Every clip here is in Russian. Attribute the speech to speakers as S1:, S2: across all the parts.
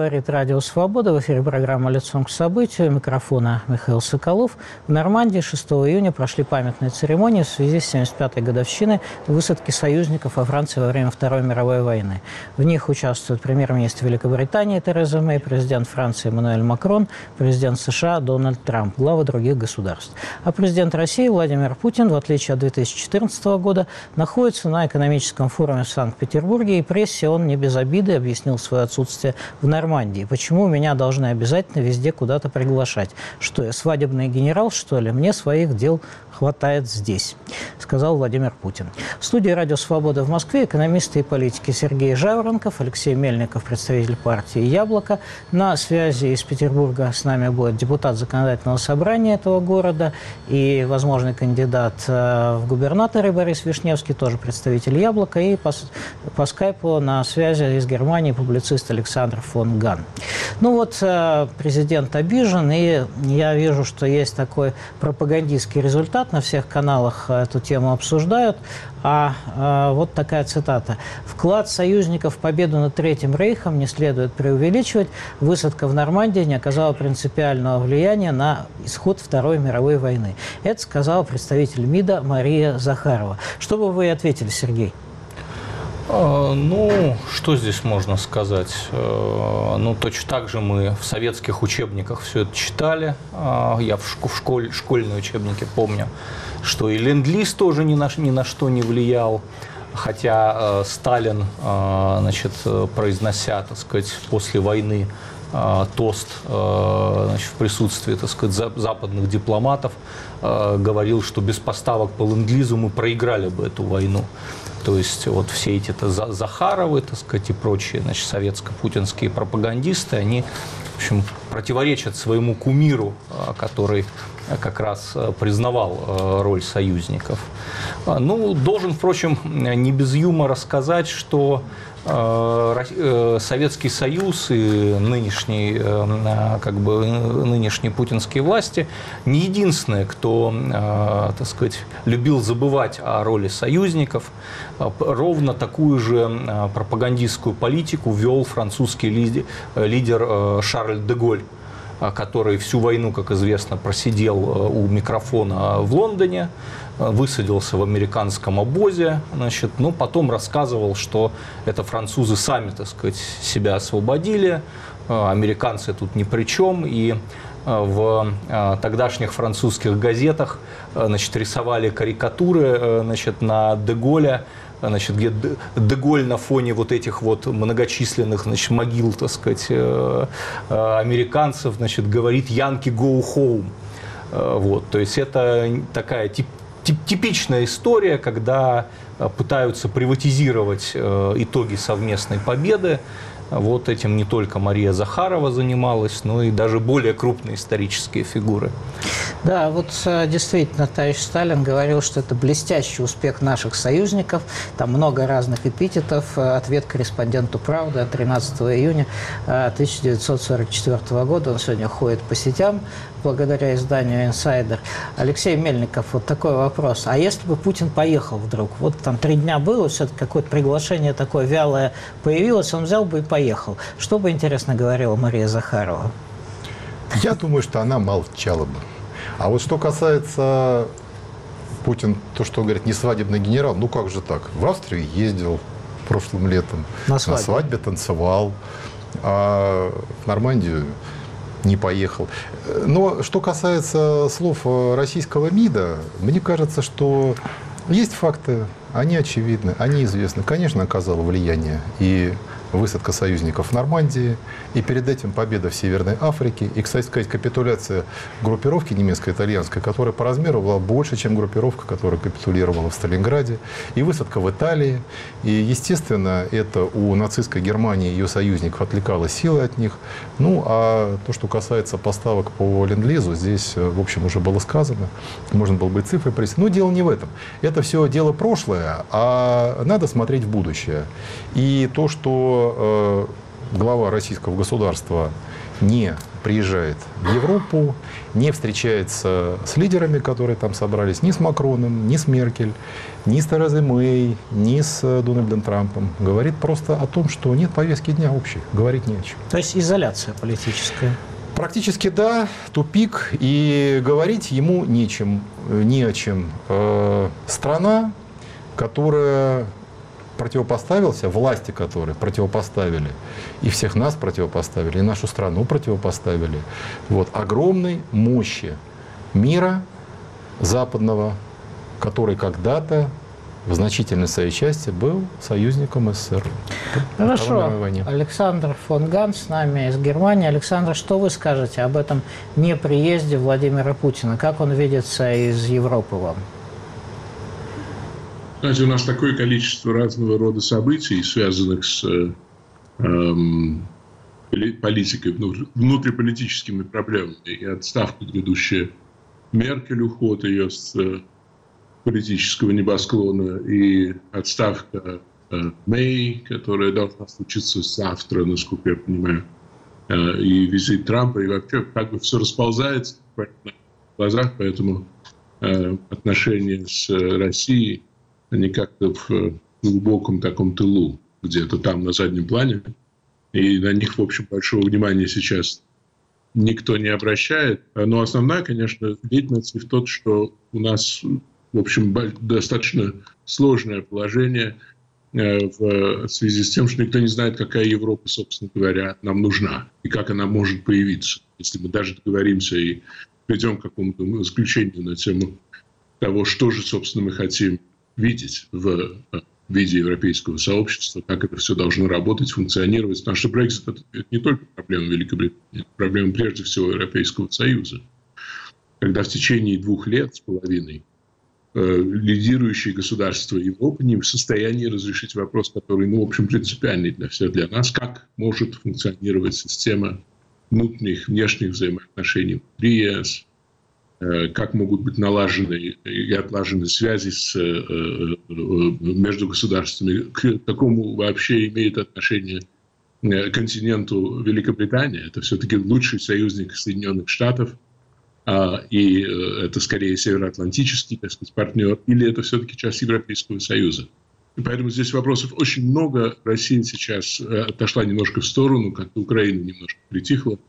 S1: Говорит Радио Свобода. В эфире программа «Лицом к событию». У микрофона Михаил Соколов. В Нормандии 6 июня прошли памятные церемонии в связи с 75-й годовщиной высадки союзников во Франции во время Второй мировой войны. В них участвуют премьер-министр Великобритании Тереза Мэй, президент Франции Эммануэль Макрон, президент США Дональд Трамп, главы других государств. А президент России Владимир Путин, в отличие от 2014 года, находится на экономическом форуме в Санкт-Петербурге, и прессе он не без обиды объяснил свое отсутствие в Нормандии. Почему меня должны обязательно везде куда-то приглашать? Что я, свадебный генерал, что ли? Мне своих дел хватает здесь, сказал Владимир Путин. В студии «Радио Свобода» в Москве экономисты и политики Сергей Жаворонков, Алексей Мельников, представитель партии «Яблоко». На связи из Петербурга с нами будет депутат Законодательного собрания этого города и возможный кандидат в губернаторы Борис Вишневский, тоже представитель «Яблока». И по скайпу на связи из Германии публицист Александр фон Ган. Ну вот, президент обижен, и я вижу, что есть такой пропагандистский результат. На всех каналах эту тему обсуждают. Вот такая цитата. «Вклад союзников в победу над Третьим Рейхом не следует преувеличивать. Высадка в Нормандии не оказала принципиального влияния на исход Второй мировой войны». Это сказала представитель МИДа Мария Захарова. Что бы вы ответили, Сергей?
S2: Ну, что здесь можно сказать? Ну, точно так же мы в советских учебниках все это читали. Я в школьные учебники помню, что и ленд-лиз тоже ни на что не влиял. Хотя Сталин, значит, произнося, так сказать, после войны тост, значит, в присутствии, так сказать, западных дипломатов, говорил, что без поставок по ленд-лизу мы проиграли бы эту войну. То есть вот все эти Захаровы, так сказать, и прочие, значит, советско-путинские пропагандисты, они, в общем, противоречат своему кумиру, который как раз признавал роль союзников. Ну, должен, впрочем, не без юмора сказать, что Советский Союз и нынешние путинские власти не единственные, кто, так сказать, любил забывать о роли союзников. Ровно такую же пропагандистскую политику вел французский лидер Шарль де Голль, который всю войну, как известно, просидел у микрофона в Лондоне, высадился в американском обозе, значит, но потом рассказывал, что это французы сами, так сказать, себя освободили, американцы тут ни при чем, и в тогдашних французских газетах, значит, рисовали карикатуры, значит, на де Голля, значит, где де Голль на фоне вот этих вот многочисленных, значит, могил, так сказать, американцев, значит, говорит «Янки go home». Вот, то есть это такая типичная история, когда пытаются приватизировать итоги совместной победы. Вот этим не только Мария Захарова занималась, но и даже более крупные исторические фигуры.
S1: Да, вот действительно, товарищ Сталин говорил, что это блестящий успех наших союзников. Там много разных эпитетов. Ответ корреспонденту «Правды» от 13 июня 1944 года. Он сегодня ходит по сетям благодаря изданию «Инсайдер». Алексей Мельников, вот такой вопрос. А если бы Путин поехал вдруг? Вот там 3 дня было, все-таки какое-то приглашение такое вялое появилось, он взял бы и поехал. Что бы, интересно, говорила Мария Захарова?
S3: Я думаю, что она молчала бы. А вот что касается Путин, то, что он говорит, не свадебный генерал, ну как же так? В Австрию ездил прошлым летом, на свадьбе танцевал, а в Нормандию не поехал. Но что касается слов российского МИДа, мне кажется, что есть факты, они очевидны, они известны. Конечно, оказало влияние и высадка союзников в Нормандии, и перед этим победа в Северной Африке, и, кстати сказать, капитуляция группировки немецко-итальянской, которая по размеру была больше, чем группировка, которая капитулировала в Сталинграде, и высадка в Италии. И, естественно, это у нацистской Германии и ее союзников отвлекало силы от них. Ну, а то, что касается поставок по ленд-лизу, здесь, в общем, уже было сказано, можно было бы и цифры привести. Но дело не в этом. Это все дело прошлое, а надо смотреть в будущее. И то, что глава российского государства не приезжает в Европу, не встречается с лидерами, которые там собрались, ни с Макроном, ни с Меркель, ни с Терезой Мэй, ни с Дональдом Трампом. Говорит просто о том, что нет повестки дня общей, говорить не о чем.
S1: То есть изоляция политическая?
S3: Практически да, тупик, и говорить ему не о чем. Страна, которая противопоставился, власти которые противопоставили, и всех нас противопоставили, и нашу страну противопоставили, вот, огромной мощи мира западного, который когда-то в значительной своей части был союзником СССР.
S1: Хорошо. Александр фон Ганс с нами из Германии. Александр, что вы скажете об этом неприезде Владимира Путина? Как он видится из Европы вам?
S4: Знаете, у нас такое количество разного рода событий, связанных с политикой, внутриполитическими проблемами. И отставка грядущая Меркель, уход ее с политического небосклона, и отставка Мэй, которая должна случиться завтра, насколько я понимаю, и визит Трампа, и вообще как бы все расползается на глазах, поэтому отношения с Россией, они как-то в глубоком таком тылу, где-то там на заднем плане, и на них, в общем, большого внимания сейчас никто не обращает. Но основная, конечно, деятельность в том, что у нас, в общем, достаточно сложное положение в связи с тем, что никто не знает, какая Европа, собственно говоря, нам нужна и как она может появиться. Если мы даже договоримся и придем к какому-то заключению на тему того, что же, собственно, мы хотим видеть в виде европейского сообщества, как это все должно работать, функционировать. Потому что Brexit – это не только проблема Великобритании, это проблема прежде всего Европейского Союза. Когда в течение 2 лет с половиной лидирующие государства Европы не в состоянии разрешить вопрос, который, в общем, принципиальный для нас, как может функционировать система внутренних, внешних взаимоотношений внутри ЕС, как могут быть налажены и отлажены связи между государствами, к какому вообще имеет отношение континенту Великобритания. Это все-таки лучший союзник Соединенных Штатов, и это скорее североатлантический, так сказать, партнер, или это все-таки часть Европейского Союза. И поэтому здесь вопросов очень много. Россия сейчас отошла немножко в сторону, как-то Украина немножко притихла.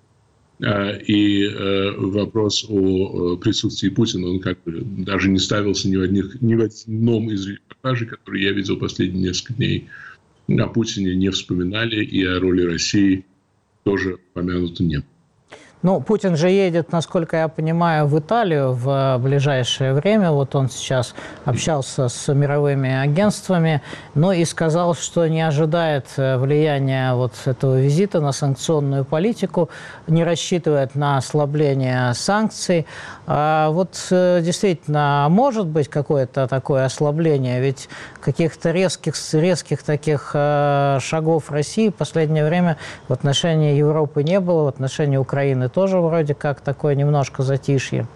S4: И вопрос о присутствии Путина, он как бы даже не ставился ни в одном из репортажей, которые я видел последние несколько дней. О Путине не вспоминали, и о роли России тоже упомянуто нет.
S1: Ну, Путин же едет, насколько я понимаю, в Италию в ближайшее время. Вот он сейчас общался с мировыми агентствами, но и сказал, что не ожидает влияния вот этого визита на санкционную политику, не рассчитывает на ослабление санкций. А вот действительно, может быть какое-то такое ослабление? Ведь каких-то резких таких шагов России в последнее время в отношении Европы не было, в отношении Украины тоже вроде как такое немножко затишье.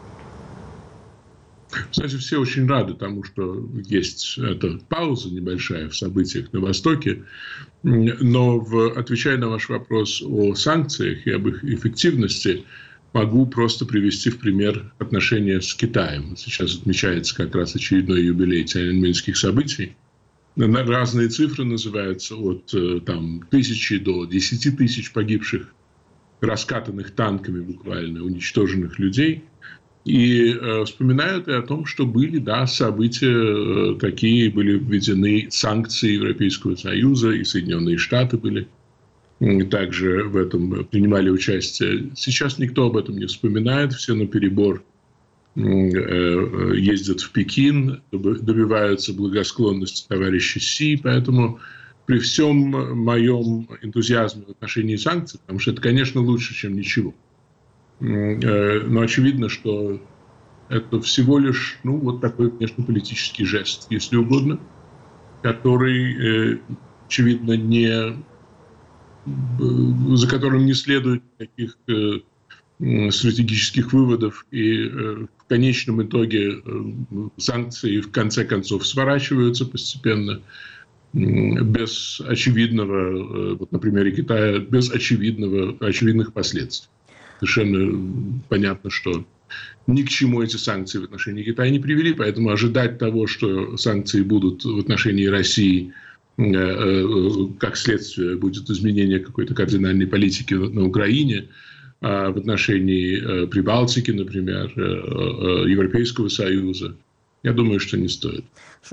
S4: Кстати, все очень рады тому, что есть эта пауза небольшая в событиях на Востоке. Но, отвечая на ваш вопрос о санкциях и об их эффективности, могу просто привести в пример отношения с Китаем. Сейчас отмечается как раз очередной юбилей Тяньаньмэнских событий. Разные цифры называются, от 1000 до 10 тысяч погибших, раскатанных танками буквально, уничтоженных людей. И вспоминают и о том, что были, да, события такие, были введены санкции Европейского Союза, и Соединенные Штаты были также в этом принимали участие. Сейчас никто об этом не вспоминает, все наперебор ездят в Пекин, добиваются благосклонности товарища Си, поэтому при всем моем энтузиазме в отношении санкций, потому что это, конечно, лучше, чем ничего. Но очевидно, что это всего лишь, вот такой внешнеполитический жест, если угодно, который, очевидно, за которым не следует никаких стратегических выводов, и в конечном итоге санкции в конце концов сворачиваются постепенно, без очевидного, вот на примере Китая, без очевидных последствий. совершенно понятно, что ни к чему эти санкции в отношении Китая не привели, поэтому ожидать того, что санкции будут в отношении России, как следствие будет изменение какой-то кардинальной политики на Украине, в отношении Прибалтики, например, Европейского Союза, я думаю, что не стоит.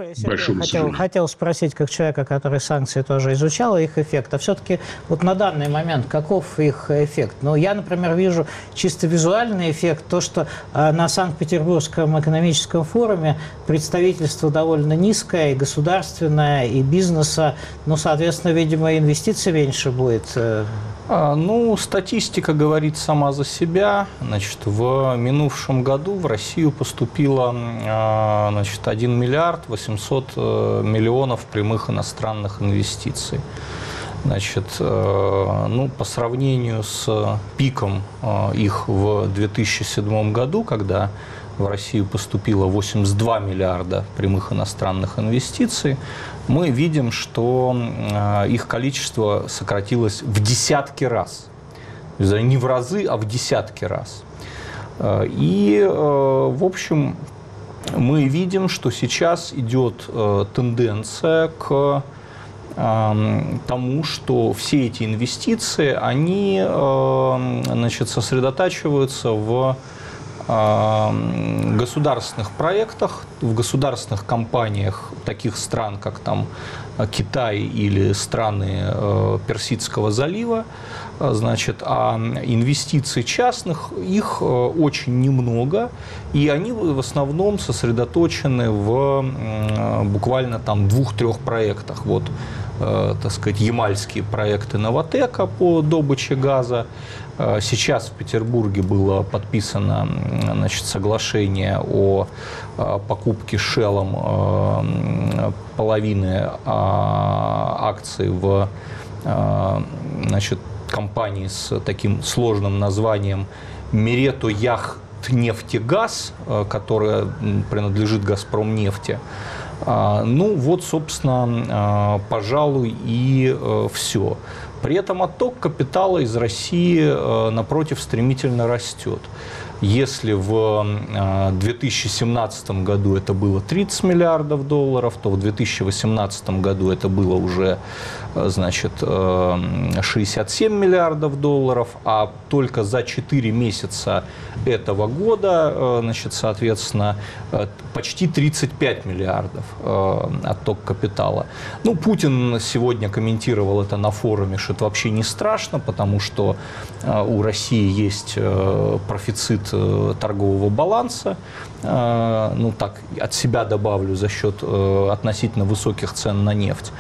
S1: Я хотел спросить, как человека, который санкции тоже изучал, их эффект. А все-таки вот на данный момент каков их эффект? Ну, я, например, вижу чисто визуальный эффект. То, что на Санкт-Петербургском экономическом форуме представительство довольно низкое, и государственное, и бизнеса. Ну, соответственно, видимо, инвестиций меньше будет.
S2: Ну, статистика говорит сама за себя. Значит, в минувшем году в Россию поступило 1 миллиард 800 миллионов прямых иностранных инвестиций. Значит, ну, по сравнению с пиком их в 2007 году, когда в Россию поступило 82 миллиарда прямых иностранных инвестиций, мы видим, что их количество сократилось в десятки раз. Не в разы, а в десятки раз. И, в общем, мы видим, что сейчас идет тенденция к тому, что все эти инвестиции, они, значит, сосредотачиваются в государственных проектах, в государственных компаниях таких стран, как там Китай или страны Персидского залива, значит, а инвестиций частных, их очень немного, и они в основном сосредоточены в буквально там 2-3 проектах. Вот, так сказать, ямальские проекты Новатэка по добыче газа. Сейчас в Петербурге было подписано, значит, соглашение о покупке Shell'ом половины акций в, значит, компании с таким сложным названием Миретояхтнефтегаз, которая принадлежит Газпромнефти. Ну вот, собственно, пожалуй, и все. При этом отток капитала из России, напротив, стремительно растет. Если в 2017 году это было 30 миллиардов долларов, то в 2018 году это было уже, значит, 67 миллиардов долларов, а только за 4 месяца этого года, значит, соответственно, почти 35 миллиардов отток капитала. Ну, Путин сегодня комментировал это на форуме, что это вообще не страшно, потому что у России есть профицит торгового баланса, ну так, от себя добавлю, за счет относительно высоких цен на нефть.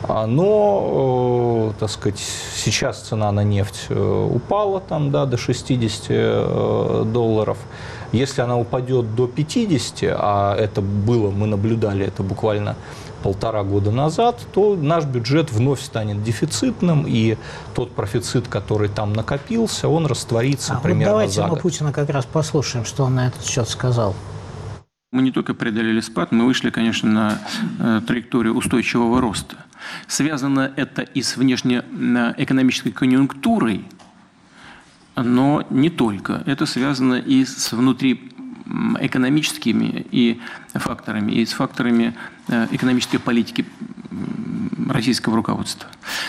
S2: Но, так сказать, сейчас цена на нефть упала там, да, до 60 долларов. Если она упадет до 50, а это было, мы наблюдали это буквально 1,5 года назад, то наш бюджет вновь станет дефицитным, и тот профицит, который там накопился, он растворится примерно
S1: вот
S2: за год.
S1: Давайте мы Путина как раз послушаем, что он на этот счет сказал.
S5: Мы не только преодолели спад, мы вышли, конечно, на траекторию устойчивого роста. Связано это и с внешнеэкономической конъюнктурой, но не только. Это связано и с внутриэкономическими и факторами, и с факторами экономической политики российского руководства.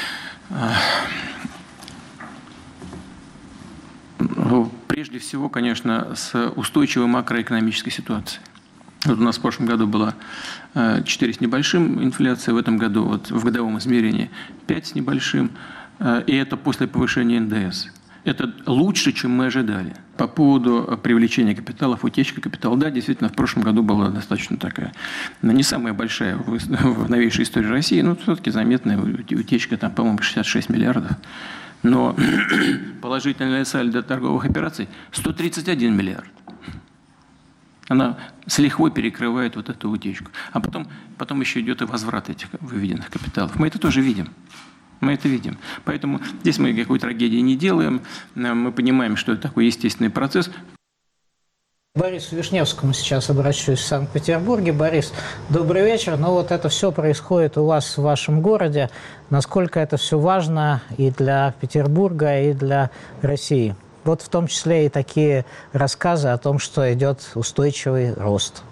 S5: Прежде всего, конечно, с устойчивой макроэкономической ситуацией. Вот у нас в прошлом году была 4 с небольшим инфляция, в этом году вот, в годовом измерении 5 с небольшим, и это после повышения НДС. Это лучше, чем мы ожидали. По поводу привлечения капиталов, утечки капитала, да, действительно, в прошлом году была достаточно такая, не самая большая в новейшей истории России, но все-таки заметная утечка, там, по-моему, 66 миллиардов. Но положительная сальдо торговых операций 131 миллиард. Она с лихвой перекрывает вот эту утечку. А потом еще идет и возврат этих выведенных капиталов. Мы это тоже видим. Мы это видим. Поэтому здесь мы никакой трагедии не делаем. Мы понимаем, что это такой естественный процесс.
S1: К Борису Вишневскому сейчас обращусь в Санкт-Петербурге. Борис, добрый вечер. Ну вот это все происходит у вас в вашем городе. Насколько это все важно и для Петербурга, и для России? Вот в том числе и такие рассказы о том, что идет устойчивый рост.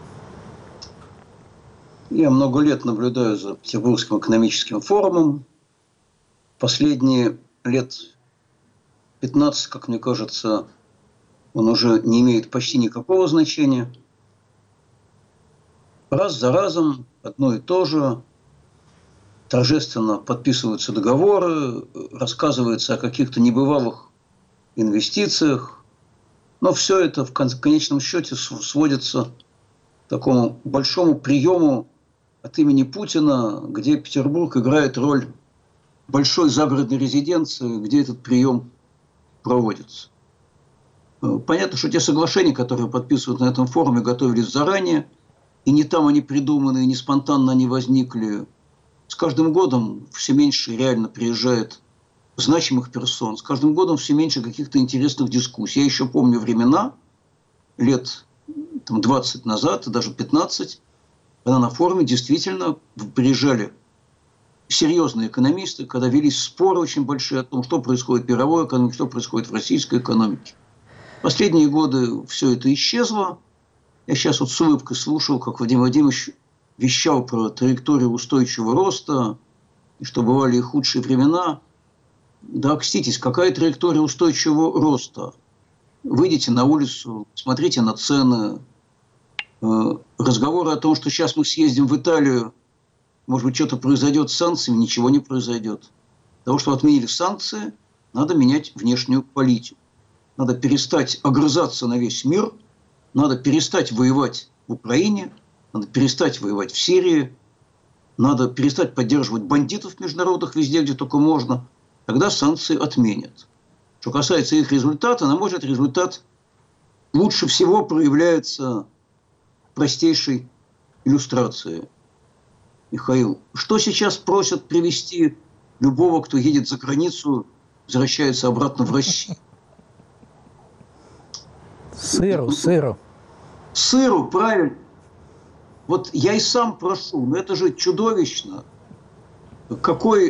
S6: Я много лет наблюдаю за Петербургским экономическим форумом. Последние лет 15, как мне кажется, он уже не имеет почти никакого значения. Раз за разом одно и то же. Торжественно подписываются договоры, рассказывается о каких-то небывалых инвестициях. Но все это в конечном счете сводится к такому большому приему от имени Путина, где Петербург играет роль большой загородной резиденции, где этот прием проводится. Понятно, что те соглашения, которые подписывают на этом форуме, готовились заранее, и не там они придуманы, и не спонтанно они возникли. С каждым годом все меньше реально приезжает значимых персон, с каждым годом все меньше каких-то интересных дискуссий. Я еще помню времена, лет 20 назад, даже 15, когда на форуме действительно приезжали серьезные экономисты, когда велись споры очень большие о том, что происходит в мировой экономике, что происходит в российской экономике. В последние годы все это исчезло. Я сейчас вот с улыбкой слушал, как Владимир Владимирович вещал про траекторию устойчивого роста, и что бывали и худшие времена. Да, окститесь, какая траектория устойчивого роста? Выйдите на улицу, смотрите на цены. Разговоры о том, что сейчас мы съездим в Италию, может быть, что-то произойдет с санкциями, ничего не произойдет. Для того, что отменили санкции, надо менять внешнюю политику. Надо перестать огрызаться на весь мир, надо перестать воевать в Украине, надо перестать воевать в Сирии, надо перестать поддерживать бандитов международных везде, где только можно. Тогда санкции отменят. Что касается их результата, на мой взгляд, результат лучше всего проявляется в простейшей иллюстрации. Михаил, что сейчас просят привезти любого, кто едет за границу, возвращается обратно в Россию?
S1: Сыру.
S6: Сыру, правильно. Вот я и сам прошу, но это же чудовищно. Какой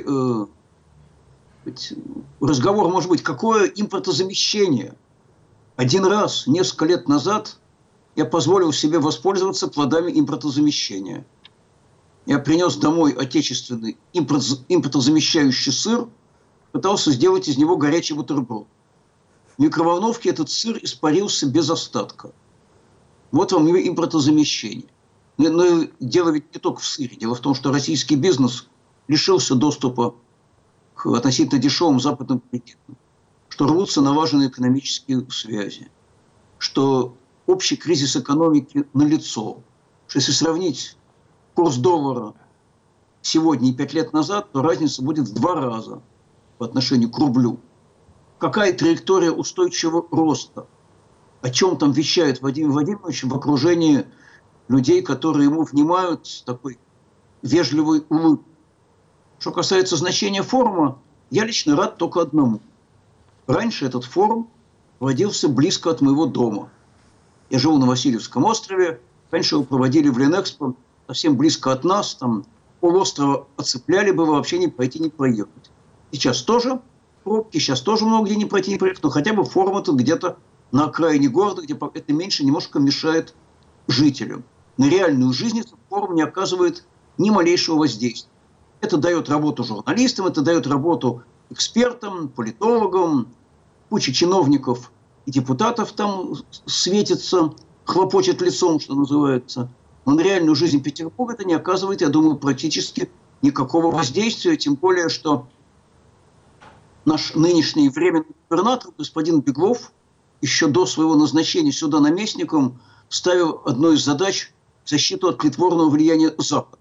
S6: разговор может быть? Какое импортозамещение? Один раз, несколько лет назад, я позволил себе воспользоваться плодами импортозамещения. Я принес домой отечественный импортозамещающий сыр, пытался сделать из него горячий бутерброд. В микроволновке этот сыр испарился без остатка. Вот вам импортозамещение. Но дело ведь не только в сыре. Дело в том, что российский бизнес лишился доступа к относительно дешевым западным кредитам, что рвутся налаженные экономические связи, что общий кризис экономики налицо. Что если сравнить курс доллара сегодня и 5 лет назад, то разница будет в 2 раза по отношению к рублю. Какая траектория устойчивого роста? О чем там вещает Владимир Владимирович в окружении людей, которые ему внимают с такой вежливой улыбкой? Что касается значения форума, я лично рад только одному. Раньше этот форум проводился близко от моего дома. Я живу на Васильевском острове, раньше его проводили в Ленэкспо, совсем близко от нас, там полострова оцепляли бы, вообще не пройти, не проехать. Сейчас тоже пробки, сейчас тоже много где не пройти, не проехать, но хотя бы форум этот где-то на окраине города, где это меньше немножко мешает жителям. На реальную жизнь этот форум не оказывает ни малейшего воздействия. Это дает работу журналистам, это дает работу экспертам, политологам, куча чиновников и депутатов там светится, хлопочет лицом, что называется. Но на реальную жизнь Петербурга это не оказывает, я думаю, практически никакого воздействия, тем более, что наш нынешний временный губернатор, господин Беглов, еще до своего назначения сюда наместником, ставил одной из задач защиту от притворного влияния Запада.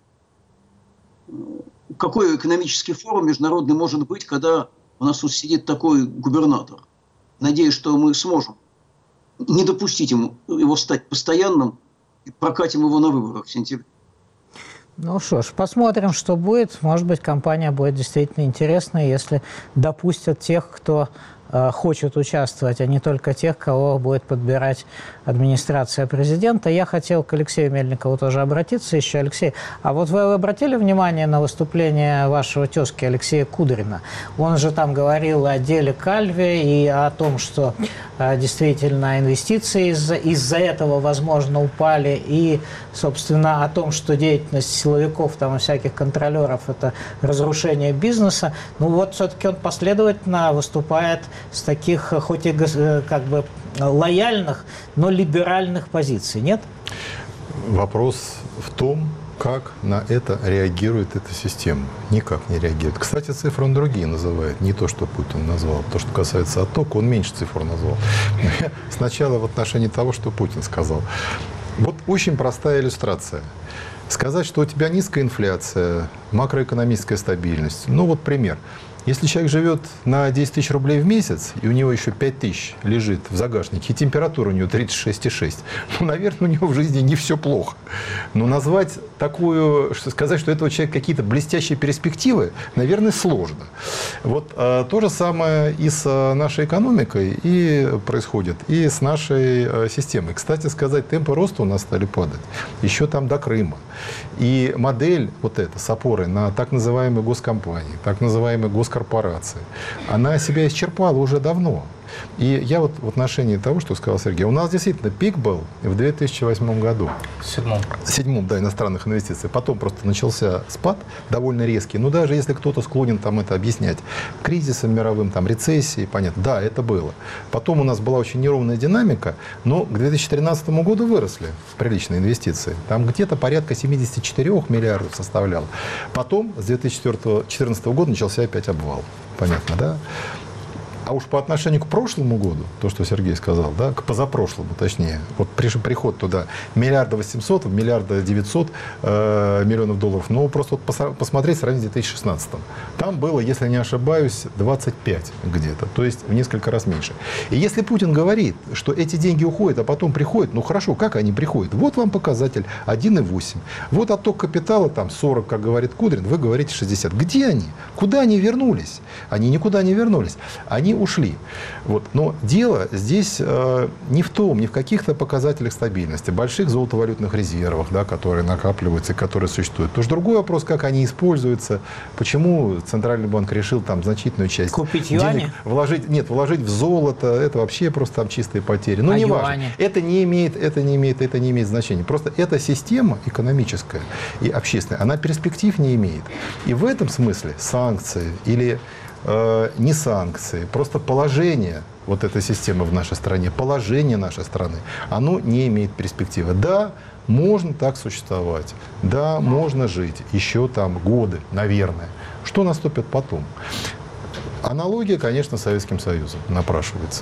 S6: Какой экономический форум международный может быть, когда у нас тут сидит такой губернатор? Надеюсь, что мы сможем не допустить его стать постоянным и прокатим его на выборах в сентябре.
S1: Ну что ж, посмотрим, что будет. Может быть, кампания будет действительно интересной, если допустят тех, кто хочет участвовать, а не только тех, кого будет подбирать администрация президента. Я хотел к Алексею Мельникову тоже обратиться еще. Алексей, а вот вы обратили внимание на выступление вашего тезки Алексея Кудрина? Он же там говорил о деле Кальве и о том, что действительно инвестиции из-за этого, возможно, упали, и, собственно, о том, что деятельность силовиков там, и всяких контролеров – это разрушение бизнеса. Ну вот все-таки он последовательно выступает с таких, хоть и как бы лояльных, но либеральных позиций, нет?
S3: Вопрос в том, как на это реагирует эта система. Никак не реагирует. Кстати, цифры он другие называет. Не то, что Путин назвал. То, что касается оттока, он меньше цифр назвал. Сначала в отношении того, что Путин сказал. Вот очень простая иллюстрация. Сказать, что у тебя низкая инфляция, макроэкономическая стабильность. Ну вот пример. Если человек живет на 10 тысяч рублей в месяц, и у него еще 5 тысяч лежит в загашнике, и температура у него 36,6, ну, наверное, у него в жизни не все плохо. Но назвать такую, сказать, что у этого человека какие-то блестящие перспективы, наверное, сложно. Вот то же самое и с нашей экономикой и происходит, и с нашей системой. Кстати сказать, темпы роста у нас стали падать еще там до Крыма. И модель вот эта с опорой на так называемые госкомпании, так называемые госкорпорации, она себя исчерпала уже давно. И я вот в отношении того, что сказал Сергей, у нас действительно пик был в 2008 году. В седьмом, да, иностранных инвестиций. Потом просто начался спад довольно резкий. Но даже если кто-то склонен там это объяснять кризисом мировым, там, рецессией, понятно, да, это было. Потом у нас была очень неровная динамика, но к 2013 году выросли приличные инвестиции. Там где-то порядка 74 миллиардов составлял. Потом с 2014 года начался опять обвал. Понятно, да? А уж по отношению к прошлому году, то, что Сергей сказал, да, к позапрошлому, точнее, вот приход туда миллиарда 800, миллиарда 900 миллионов долларов, ну, просто вот посмотреть, сравнить с 2016. Там было, если не ошибаюсь, 25 где-то, то есть в несколько раз меньше. И если Путин говорит, что эти деньги уходят, а потом приходят, ну, хорошо, как они приходят? Вот вам показатель 1,8. Вот отток капитала, там, 40, как говорит Кудрин, вы говорите 60. Где они? Куда они вернулись? Они никуда не вернулись. Они ушли. Вот. Но дело здесь не в том, не в каких-то показателях стабильности, больших золотовалютных резервах, да, которые накапливаются, которые существуют. Потому что другой вопрос, как они используются, почему Центральный банк решил там значительную часть
S1: купить
S3: денег
S1: юани?
S3: вложить в золото, это вообще просто там чистые потери. Ну, не важно. Это не имеет значения. Просто эта система экономическая и общественная, она перспектив не имеет. И в этом смысле санкции или не санкции, просто положение вот этой системы в нашей стране, положение нашей страны, оно не имеет перспективы. Да, можно так существовать, да, можно жить еще там годы, наверное. Что наступит потом? Аналогия, конечно, с Советским Союзом напрашивается.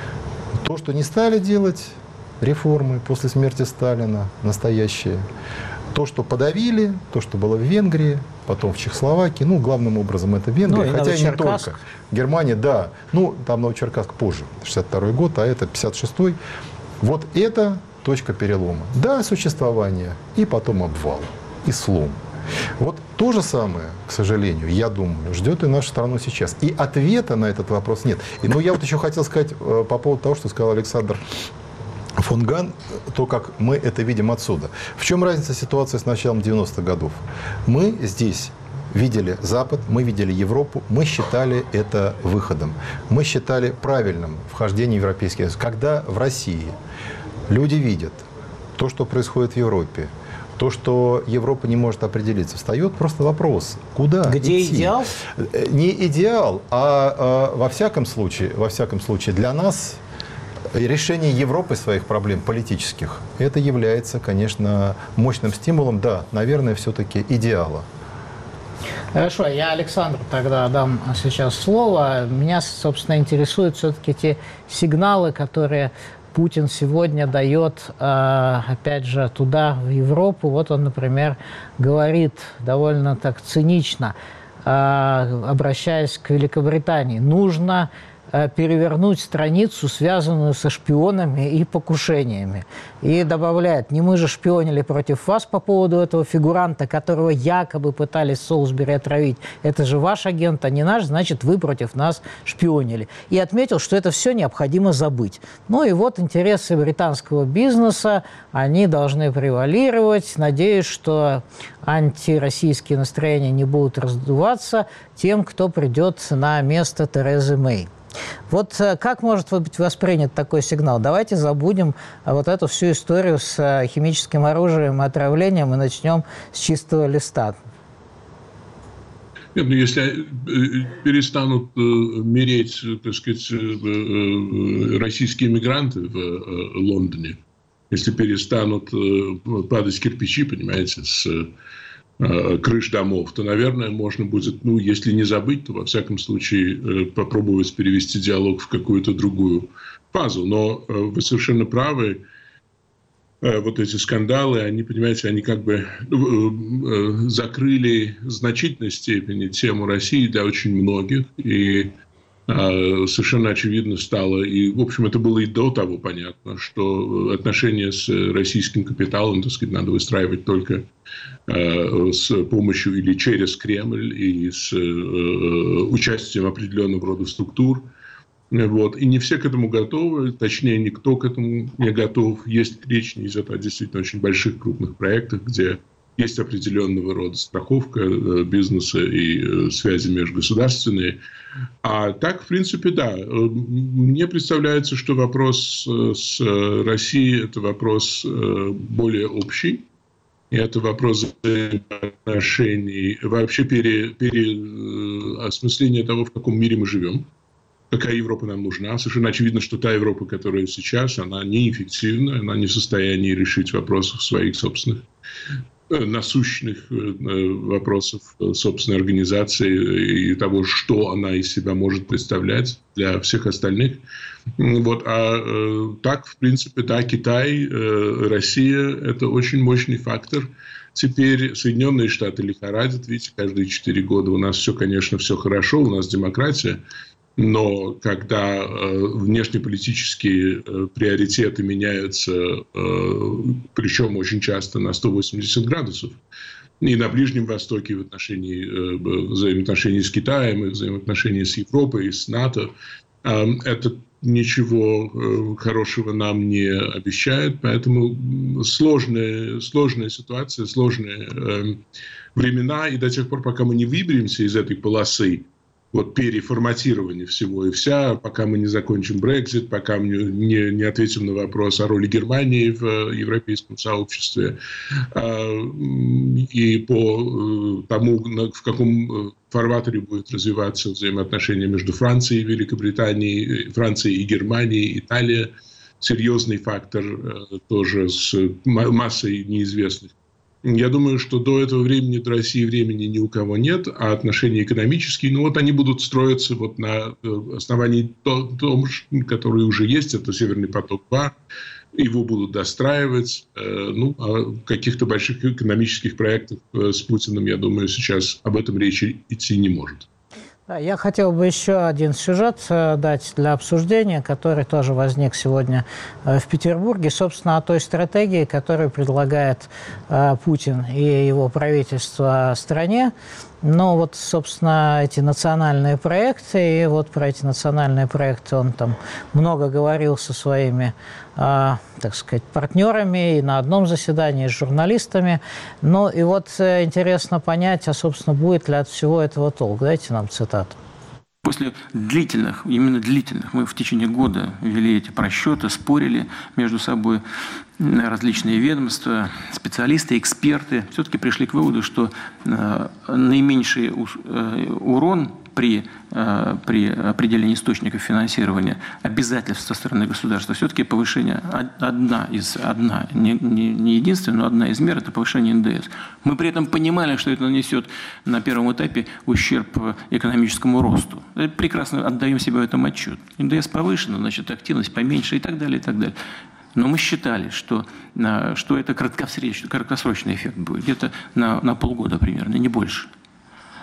S3: То, что не стали делать реформы после смерти Сталина, настоящие, то, что подавили, то, что было в Венгрии, потом в Чехословакии, ну, главным образом это Венгрия,
S1: ну,
S3: хотя и не только. Германия, да, ну, там Новочеркасск позже, 62-й год, а это 56-й. Вот это точка перелома. Да, существование, и потом обвал, и слом. Вот то же самое, к сожалению, я думаю, ждет и нашу страну сейчас. И ответа на этот вопрос нет. Но я вот еще хотел сказать по поводу того, что сказал Александр фон Ган, то, как мы это видим отсюда. В чем разница ситуации с началом 90-х годов? Мы здесь видели Запад, мы видели Европу, мы считали это выходом. Мы считали правильным вхождение в Европейский Союз. Когда в России люди видят то, что происходит в Европе, то, что Европа не может определиться, встает просто вопрос, куда
S1: Где
S3: идти?
S1: идеал?
S3: Не идеал, а во всяком случае для нас решение Европы своих проблем политических, это является, конечно, мощным стимулом, да, наверное, все-таки идеала.
S1: Хорошо, я Александру тогда дам сейчас слово. Меня, собственно, интересуют все-таки те сигналы, которые Путин сегодня дает, опять же, туда, в Европу. Вот он, например, говорит довольно так цинично, обращаясь к Великобритании, нужно перевернуть страницу, связанную со шпионами и покушениями. И добавляет: не мы же шпионили против вас по поводу этого фигуранта, которого якобы пытались в Солсбери отравить. Это же ваш агент, а не наш, значит, вы против нас шпионили. И отметил, что это все необходимо забыть. Ну и вот интересы британского бизнеса, они должны превалировать. Надеюсь, что антироссийские настроения не будут раздуваться тем, кто придет на место Терезы Мэй. Вот как может быть воспринят такой сигнал? Давайте забудем вот эту всю историю с химическим оружием и отравлением и начнем с чистого листа.
S4: Нет, ну, если перестанут мереть, так сказать, российские мигранты в Лондоне, если перестанут падать кирпичи, понимаете, с крыш домов, то, наверное, можно будет, ну, если не забыть, то, во всяком случае, попробовать перевести диалог в какую-то другую фазу. Но вы совершенно правы, вот эти скандалы, они, понимаете, они как бы закрыли в значительной степени тему России для очень многих, и совершенно очевидно стало, и, в общем, это было и до того понятно, что отношения с российским капиталом, так сказать, надо выстраивать только с помощью или через Кремль, и с участием определенного рода структур. Вот. И не все к этому готовы, точнее, никто к этому не готов. Есть речь идет о действительно очень больших крупных проектах, где есть определенного рода страховка бизнеса и связи межгосударственные. А так, в принципе, да. Мне представляется, что вопрос с Россией – это вопрос более общий. И это вопрос отношений, вообще переосмысления того, в каком мире мы живем. Какая Европа нам нужна. Совершенно очевидно, что та Европа, которая сейчас, она неэффективна, она не в состоянии решить вопросов своих собственных, насущных вопросов собственной организации и того, что она из себя может представлять для всех остальных. Вот. А так, в принципе, да, Китай, Россия – это очень мощный фактор. Теперь Соединенные Штаты лихорадят. Видите, каждые 4 года у нас все, конечно, все хорошо, у нас демократия. Но когда внешнеполитические приоритеты меняются, причем очень часто на 180 градусов, и на Ближнем Востоке в отношении взаимоотношений с Китаем, и взаимоотношений с Европой, и с НАТО, это ничего хорошего нам не обещает. Поэтому сложная ситуация, сложные времена. И до тех пор, пока мы не выберемся из этой полосы, вот переформатирование всего и вся, пока мы не закончим Брексит, пока мы не ответим на вопрос о роли Германии в европейском сообществе и по тому, в каком фарватере будет развиваться взаимоотношения между Францией и Великобританией, Францией и Германией, Италия, серьезный фактор тоже с массой неизвестных. Я думаю, что до этого времени, до России времени ни у кого нет, а отношения экономические, ну вот они будут строиться вот на основании том, который уже есть, это Северный поток-2, его будут достраивать, ну, о каких-то больших экономических проектах с Путиным, я думаю, сейчас об этом речи идти не может.
S1: Я хотел бы еще один сюжет дать для обсуждения, который тоже возник сегодня в Петербурге. Собственно, о той стратегии, которую предлагает Путин и его правительство стране. Но вот, собственно, эти национальные проекты, и вот про эти национальные проекты он там много говорил со своими, так сказать, партнерами и на одном заседании с журналистами. Ну и вот интересно понять, а, собственно, будет ли от всего этого толк. Дайте нам цитату.
S5: После длительных, именно длительных, мы в течение года вели эти просчеты, спорили между собой, различные ведомства, специалисты, эксперты, все-таки пришли к выводу, что наименьший урон при определении источников финансирования, обязательств со стороны государства, все-таки повышение, одна, не единственная, но одна из мер – это повышение НДС. Мы при этом понимали, что это нанесет на первом этапе ущерб экономическому росту. Прекрасно отдаем себе в этом отчет. НДС повышена, значит, активность поменьше и так далее, и так далее. Но мы считали, что это краткосрочный эффект будет, где-то на полгода примерно, не больше.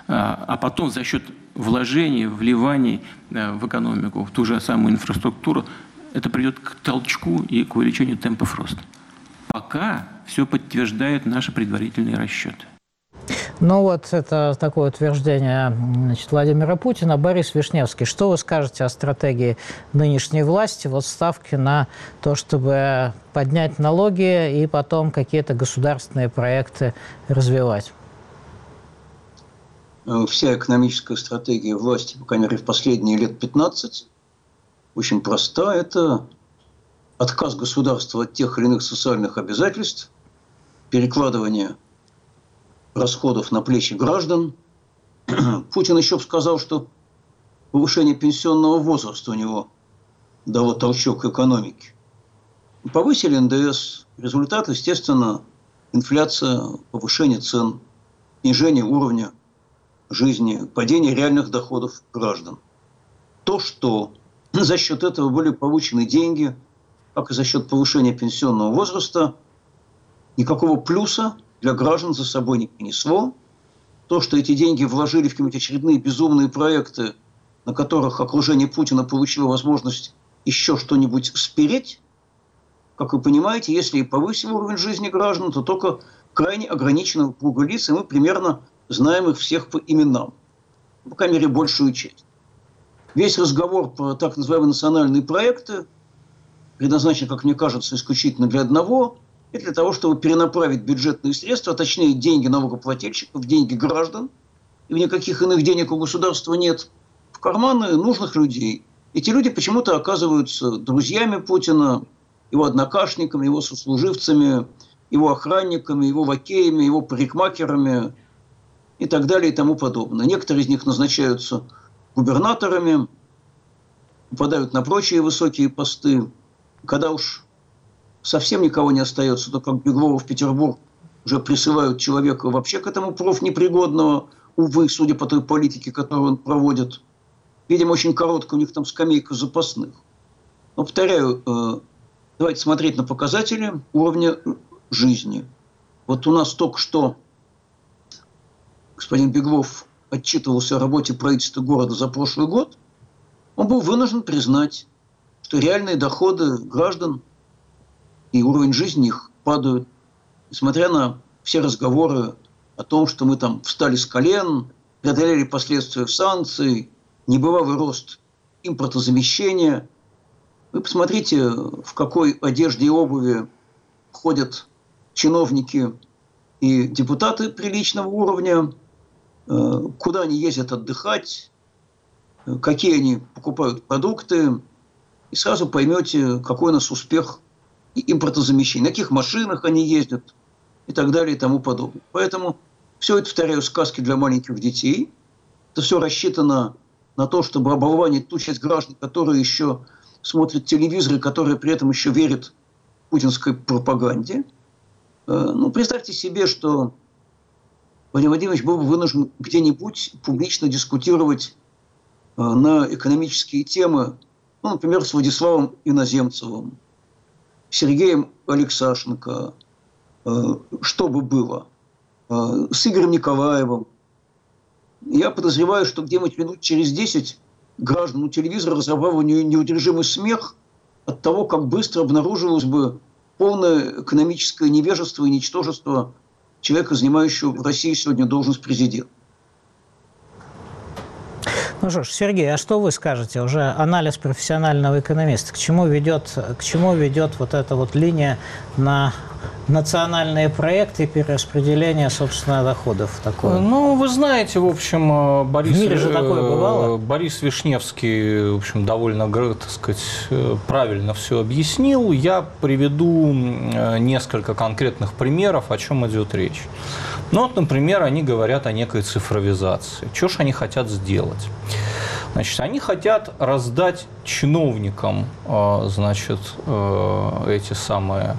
S5: а потом за счет вложений, вливаний в экономику, в ту же самую инфраструктуру, это придет к толчку и к увеличению темпов роста. Пока все подтверждает наши предварительные расчеты.
S1: Ну вот это такое утверждение, значит, Владимира Путина. Борис Вишневский, что вы скажете о стратегии нынешней власти, вот ставки на то, чтобы поднять налоги и потом какие-то государственные проекты развивать?
S6: Вся экономическая стратегия власти, по крайней мере, в последние лет 15, очень проста. Это отказ государства от тех или иных социальных обязательств, перекладывание расходов на плечи граждан. Путин еще сказал, что повышение пенсионного возраста у него дало толчок экономике. Повысили НДС. Результат, естественно, инфляция, повышение цен, снижение уровня жизни, падение реальных доходов граждан. То, что за счет этого были получены деньги, как и за счет повышения пенсионного возраста, никакого плюса для граждан за собой не принесло. То, что эти деньги вложили в какие-нибудь очередные безумные проекты, на которых окружение Путина получило возможность еще что-нибудь спереть, как вы понимаете, если и повысим уровень жизни граждан, то только крайне ограниченного круга лиц, и мы примерно знаем их всех по именам. По крайней мере, большую часть. Весь разговор про так называемые национальные проекты предназначен, как мне кажется, исключительно для одного – это для того, чтобы перенаправить бюджетные средства, а точнее деньги налогоплательщиков, деньги граждан, и никаких иных денег у государства нет, в карманы нужных людей. Эти люди почему-то оказываются друзьями Путина, его однокашниками, его сослуживцами, его охранниками, его лакеями, его парикмахерами и так далее и тому подобное. Некоторые из них назначаются губернаторами, попадают на прочие высокие посты. Когда уж совсем никого не остается, то как Беглова в Петербург уже присылают человека вообще к этому профнепригодного, увы, судя по той политике, которую он проводит. Видимо, очень короткая у них там скамейка запасных. Но, повторяю, давайте смотреть на показатели уровня жизни. Вот у нас только что господин Беглов отчитывался о работе правительства города за прошлый год. Он был вынужден признать, что реальные доходы граждан и уровень жизни их падают, несмотря на все разговоры о том, что мы там встали с колен, преодолели последствия санкций, небывалый рост импортозамещения. Вы посмотрите, в какой одежде и обуви ходят чиновники и депутаты приличного уровня, куда они ездят отдыхать, какие они покупают продукты, и сразу поймете, какой у нас успех импортозамещения, на каких машинах они ездят и так далее и тому подобное. Поэтому все это, повторяю, сказки для маленьких детей. Это все рассчитано на то, чтобы оболванить ту часть граждан, которые еще смотрят телевизор и которые при этом еще верят путинской пропаганде. Ну, представьте себе, что Владимир Владимирович был бы вынужден где-нибудь публично дискутировать на экономические темы, ну, например, с Владиславом Иноземцевым, Сергеем Алексашенко, что бы было, с Игорем Николаевым. Я подозреваю, что где-нибудь минут через 10 граждан у телевизора разорвал неудержимый смех от того, как быстро обнаружилось бы полное экономическое невежество и ничтожество человека, занимающего в России сегодня должность президента.
S1: Ну что ж, Сергей, а что вы скажете? Уже анализ профессионального экономиста. К чему ведет вот эта вот линия на национальные проекты и перераспределение, собственно, доходов такое?
S2: Ну, вы знаете, в общем,
S1: В мире же такое бывало.
S2: Борис Вишневский, в общем, довольно, так сказать, правильно все объяснил. Я приведу несколько конкретных примеров, о чем идет речь. Ну, вот, например, они говорят о некой цифровизации. Что ж они хотят сделать? Значит, они хотят раздать чиновникам, значит, эти самые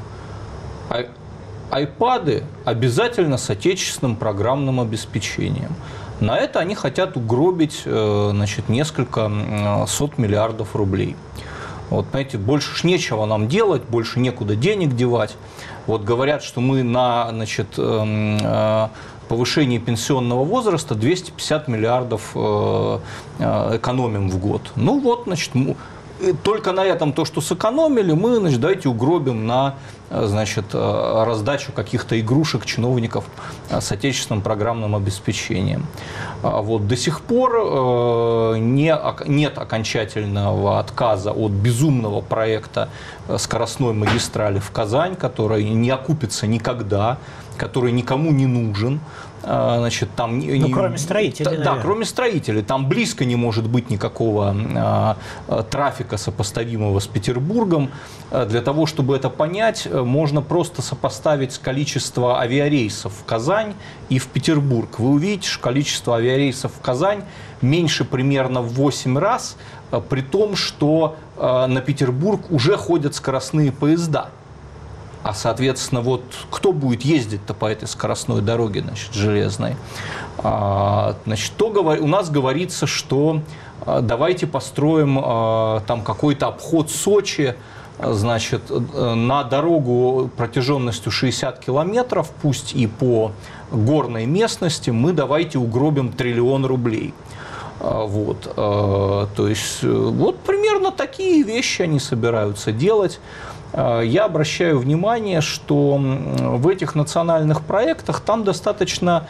S2: айпады обязательно с отечественным программным обеспечением. На это они хотят угробить, значит, несколько сот миллиардов рублей. Вот, знаете, больше ж нечего нам делать, больше некуда денег девать. Вот говорят, что мы на, значит, повышении пенсионного возраста 250 миллиардов экономим в год. Ну вот, значит, только на этом то, что сэкономили, мы, значит, давайте угробим на, значит, раздачу каких-то игрушек чиновников с отечественным программным обеспечением. Вот. До сих пор нет окончательного отказа от безумного проекта скоростной магистрали в Казань, который не окупится никогда, который никому не нужен. Значит, там,
S1: кроме строителей.
S2: Да, кроме строителей. Там близко не может быть никакого трафика, сопоставимого с Петербургом. Для того, чтобы это понять, можно просто сопоставить количество авиарейсов в Казань и в Петербург. Вы увидите, что количество авиарейсов в Казань меньше примерно в 8 раз, при том, что на Петербург уже ходят скоростные поезда. А, соответственно, вот кто будет ездить-то по этой скоростной дороге, значит, железной? Значит, у нас говорится, что давайте построим там какой-то обход Сочи, значит, на дорогу протяженностью 60 километров, пусть и по горной местности, мы давайте угробим 1 триллион рублей. Вот, то есть, вот примерно такие вещи они собираются делать. Я обращаю внимание, что в этих национальных проектах там достаточно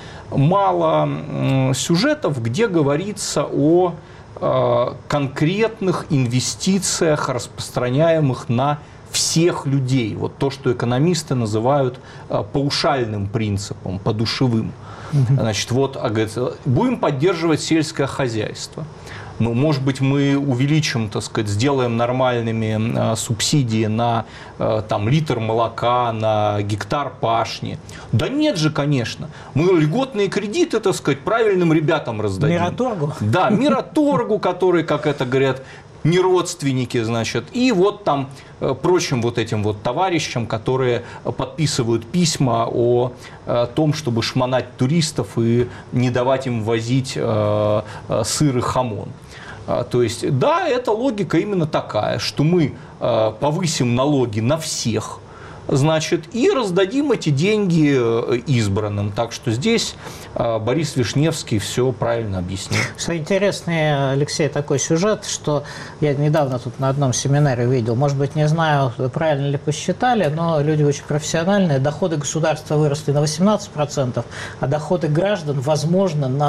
S2: мало сюжетов, где говорится о конкретных инвестициях, распространяемых на всех людей. Вот то, что экономисты называют паушальным принципом, подушевым. Значит, вот, будем поддерживать сельское хозяйство. Ну, может быть, мы увеличим, так сказать, сделаем нормальными субсидии на там, литр молока, на гектар пашни. Да нет же, конечно. Мы льготные кредиты, так сказать, правильным ребятам раздадим.
S1: Мираторгу?
S2: Да, Мираторгу, которые, как это говорят, не родственники, значит, и вот там прочим вот этим вот товарищам, которые подписывают письма о том, чтобы шмонать туристов и не давать им возить сыр и хамон. То есть, да, эта логика именно такая, что мы повысим налоги на всех, значит, и раздадим эти деньги избранным. Так что здесь Борис Вишневский все правильно объяснил.
S1: Интересный, Алексей, такой сюжет, что я недавно тут на одном семинаре видел, может быть, не знаю, правильно ли посчитали, но люди очень профессиональные, доходы государства выросли на 18%, а доходы граждан, возможно, на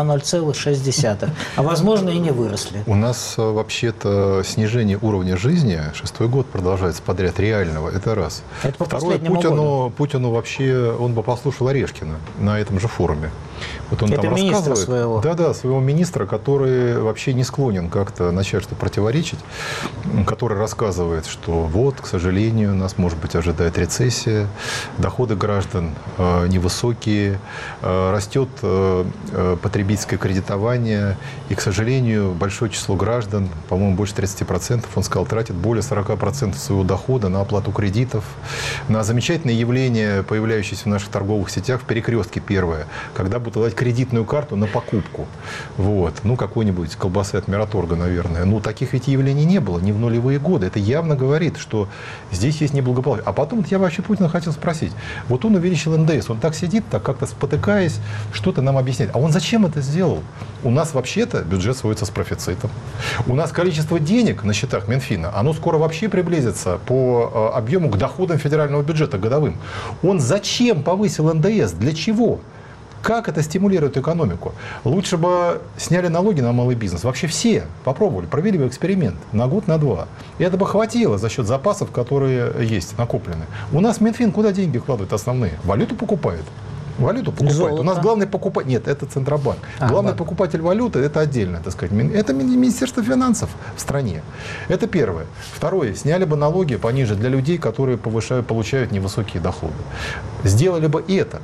S1: 0,6%, а возможно и не выросли.
S3: У нас вообще-то снижение уровня жизни 6-й год продолжается подряд реального, это раз.
S1: Это по
S3: Второе,
S1: последнему
S3: Путину вообще, он бы послушал Орешкина на этом же форуме. Вот он
S1: это
S3: там
S1: министра
S3: рассказывает,
S1: своего.
S3: Да, своего министра, который вообще не склонен как-то начальству противоречить, который рассказывает, что вот, к сожалению, нас, может быть, ожидает рецессия, доходы граждан невысокие, растет потребительское кредитование, и, к сожалению, большое число граждан, по-моему, больше 30%, он сказал, тратит более 40% своего дохода на оплату кредитов, на замечательное явление, появляющееся в наших торговых сетях в перекрестке первое, когда будут давать кредитную карту на покупку. Вот. Ну, какой-нибудь колбасы от Мираторга, наверное. Ну, таких ведь явлений не было, не в нулевые годы. Это явно говорит, что здесь есть неблагополучие. А потом я вообще Путина хотел спросить. Вот он увеличил НДС, он так сидит, так как-то спотыкаясь, что-то нам объясняет. А он зачем это сделал? У нас вообще-то бюджет сводится с профицитом. У нас количество денег на счетах Минфина, оно скоро вообще приблизится по объему к доходам федерального бюджета годовым. Он зачем повысил НДС? Для чего? Как это стимулирует экономику? Лучше бы сняли налоги на малый бизнес. Вообще все попробовали, провели бы эксперимент на год, на два. И это бы хватило за счет запасов, которые есть, накоплены. У нас Минфин куда деньги вкладывает основные? Валюту покупает. Валюту покупает.
S1: Золото.
S3: У нас главный покупатель... Нет, это Центробанк. Главный покупатель валюты – это отдельно, так сказать. Это Министерство финансов в стране. Это первое. Второе. Сняли бы налоги пониже для людей, которые получают невысокие доходы. Сделали бы это.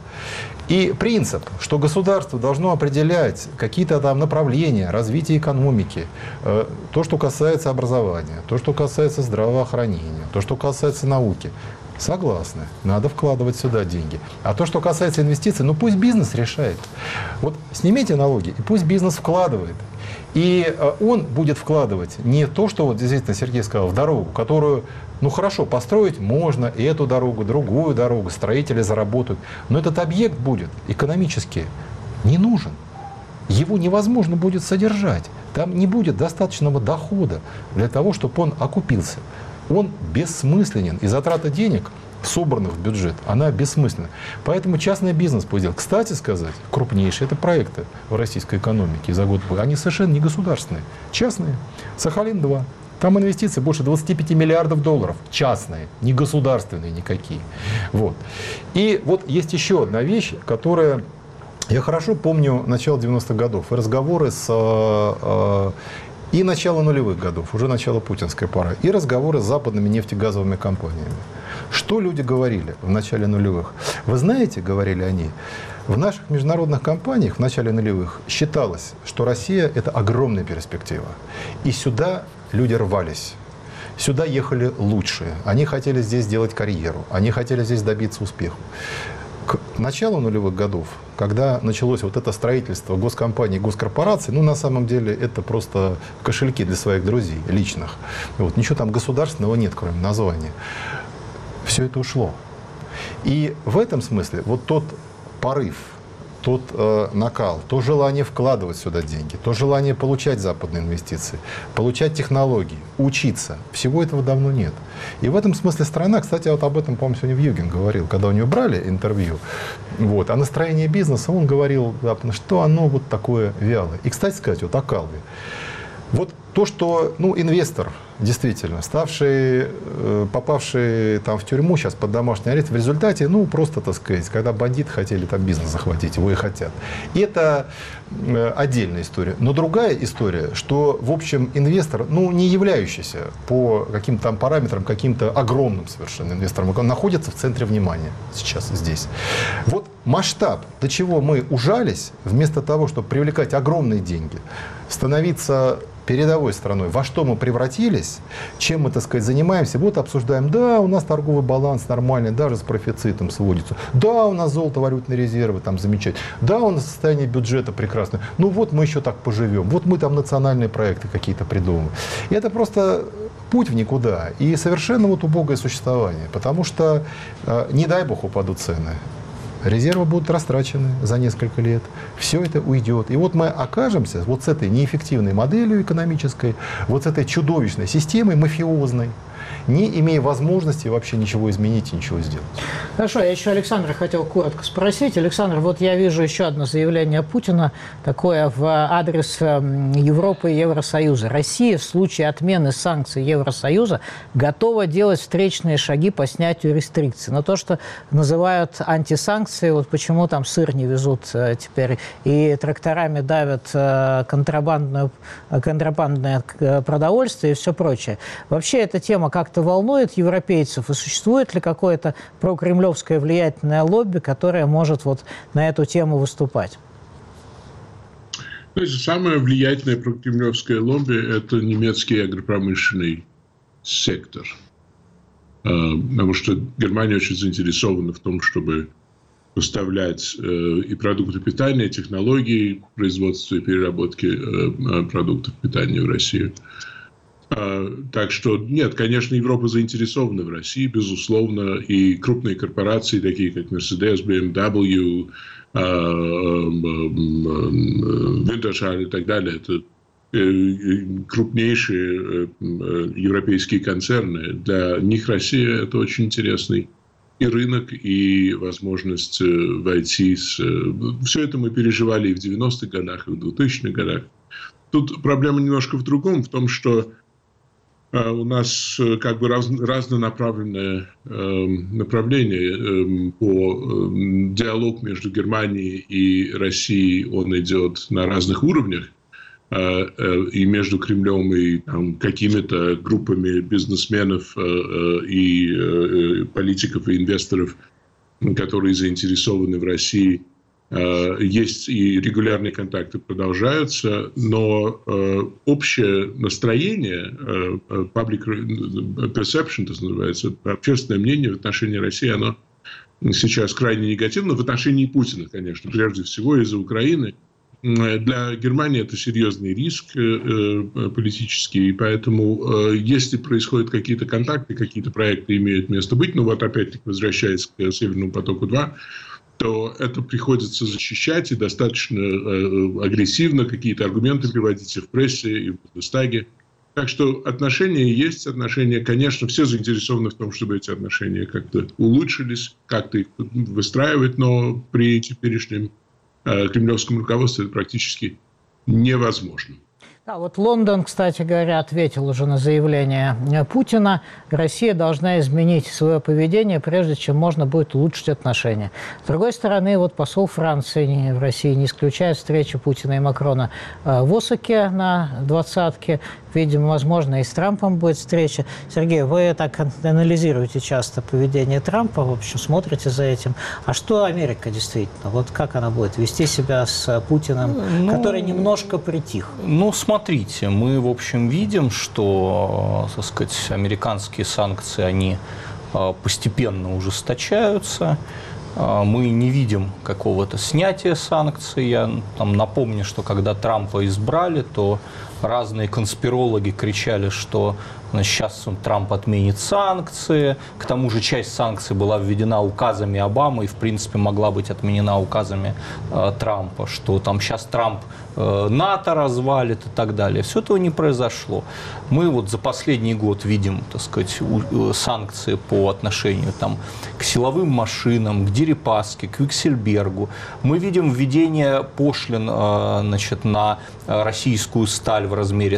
S3: И принцип, что государство должно определять какие-то там направления развития экономики, то, что касается образования, то, что касается здравоохранения, то, что касается науки. Согласны, надо вкладывать сюда деньги. А то, что касается инвестиций, ну пусть бизнес решает. Вот снимите налоги, и пусть бизнес вкладывает. И он будет вкладывать не то, что вот действительно Сергей сказал, в дорогу, которую, ну хорошо, построить можно эту дорогу, другую дорогу, строители заработают. Но этот объект будет экономически не нужен. Его невозможно будет содержать. Там не будет достаточного дохода для того, чтобы он окупился. Он бессмысленен. И затрата денег, собранных в бюджет, она бессмысленна. Поэтому частный бизнес будет делать. Кстати сказать, крупнейшие это проекты в российской экономике за год. Они совершенно не государственные. Частные. Сахалин-2. Там инвестиции больше 25 миллиардов долларов. Частные, не государственные никакие. Вот. И вот есть еще одна вещь, которая... Я хорошо помню начало 90-х годов и разговоры и начало нулевых годов, уже начало путинской пора, и разговоры с западными нефтегазовыми компаниями. Что люди говорили в начале нулевых? Вы знаете, говорили они, в наших международных компаниях в начале нулевых считалось, что Россия – это огромная перспектива. И сюда люди рвались. Сюда ехали лучшие. Они хотели здесь сделать карьеру. Они хотели здесь добиться успеха. К началу нулевых годов, когда началось вот это строительство госкомпаний, госкорпораций, на самом деле это просто кошельки для своих друзей личных. Вот, ничего там государственного нет, кроме названия. Все это ушло. И в этом смысле вот тот порыв, тот накал, то желание вкладывать сюда деньги, то желание получать западные инвестиции, получать технологии, учиться. Всего этого давно нет. И в этом смысле страна, кстати, вот об этом, по-моему, сегодня Вьюгин говорил, когда у него брали интервью, вот, о настроении бизнеса, он говорил, что оно вот такое вялое. И, кстати сказать, вот о Калве. Вот то, что инвестор, действительно, попавший там в тюрьму, сейчас под домашний арест, в результате, просто, так сказать, когда бандиты хотели там бизнес захватить, его и хотят. И это отдельная история. Но другая история, что, в общем, инвестор, не являющийся по каким-то там параметрам, каким-то огромным совершенно инвестором, он находится в центре внимания сейчас здесь. Вот масштаб, до чего мы ужались, вместо того, чтобы привлекать огромные деньги, становиться передовой страной, во что мы превратились, чем мы, так сказать, занимаемся, вот обсуждаем, да, у нас торговый баланс нормальный, даже с профицитом сводится, да, у нас золото-валютные резервы там замечательные, да, у нас состояние бюджета прекрасное, вот мы еще так поживем, вот мы там национальные проекты какие-то придумываем. И это просто путь в никуда и совершенно убогое существование, потому что, не дай бог, упадут цены. Резервы будут растрачены за несколько лет. Все это уйдет. И вот мы окажемся вот с этой неэффективной моделью экономической, вот с этой чудовищной системой мафиозной, не имея возможности вообще ничего изменить и ничего сделать.
S1: Хорошо, я еще Александра хотел коротко спросить. Александр, вот я вижу еще одно заявление Путина, такое в адрес Европы и Евросоюза. Россия в случае отмены санкций Евросоюза готова делать встречные шаги по снятию рестрикций. Но то, что называют антисанкции, вот почему там сыр не везут теперь и тракторами давят контрабандное продовольствие и все прочее. Вообще эта тема как-то волнует европейцев? И существует ли какое-то прокремлевское влиятельное лобби, которое может вот на эту тему выступать?
S4: Самое влиятельное прокремлевское лобби – это немецкий агропромышленный сектор. Потому что Германия очень заинтересована в том, чтобы поставлять и продукты питания, и технологии производства и переработки продуктов питания в Россию. Так что, нет, конечно, Европа заинтересована в России, безусловно, и крупные корпорации, такие как Mercedes, BMW, Wintershall и так далее, это крупнейшие европейские концерны. Для них Россия – это очень интересный и рынок, и возможность войти с... Все это мы переживали и в 90-х годах, и в 2000-х годах. Тут проблема немножко в другом, в том, что у нас как бы разнонаправленное направление по диалог между Германией и Россией, он идет на разных уровнях, и между Кремлем и какими-то группами бизнесменов и политиков и инвесторов, которые заинтересованы в России. Есть и регулярные контакты продолжаются, но общее настроение, public perception, это называется, общественное мнение в отношении России, оно сейчас крайне негативно, в отношении Путина, конечно, прежде всего из-за Украины. Для Германии это серьезный риск политический, и поэтому если происходят какие-то контакты, какие-то проекты имеют место быть, вот опять-таки возвращаясь к Северному потоку-2, то это приходится защищать и достаточно агрессивно какие-то аргументы приводить и в прессе, и в Бундестаге. Так что отношения есть, отношения, конечно, все заинтересованы в том, чтобы эти отношения как-то улучшились, как-то их выстраивать, но при теперешнем кремлевском руководстве это практически невозможно.
S1: Да, вот Лондон, кстати говоря, ответил уже на заявление Путина. Россия должна изменить свое поведение, прежде чем можно будет улучшить отношения. С другой стороны, вот посол Франции в России не исключает встречу Путина и Макрона в Осаке на 20-ке. Видимо, возможно, и с Трампом будет встреча. Сергей, вы так анализируете часто поведение Трампа, в общем, смотрите за этим. А что Америка действительно? Вот как она будет вести себя с Путиным, который немножко притих?
S2: Ну, смотрите, мы, в общем, видим, что, так сказать, американские санкции, они постепенно ужесточаются. Мы не видим какого-то снятия санкций. Я напомню, что когда Трампа избрали, то разные конспирологи кричали, что сейчас Трамп отменит санкции. К тому же часть санкций была введена указами Обамы и, в принципе, могла быть отменена указами Трампа, что там сейчас Трамп НАТО развалит и так далее. Все этого не произошло. Мы вот за последний год видим, так сказать, санкции по отношению к силовым машинам, к Дерипаске, к Виксельбергу. Мы видим введение пошлин, значит, на российскую сталь в размере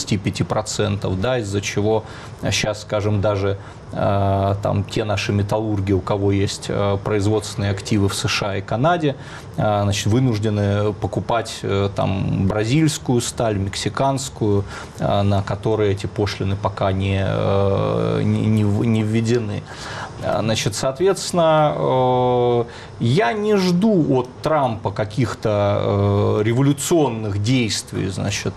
S2: 25%, да, из-за чего сейчас, скажем, даже те наши металлурги, у кого есть производственные активы в США и Канаде, значит, вынуждены покупать бразильскую сталь, мексиканскую, на которые эти пошлины пока не введены. Значит, соответственно, я не жду от Трампа каких-то революционных действий, значит,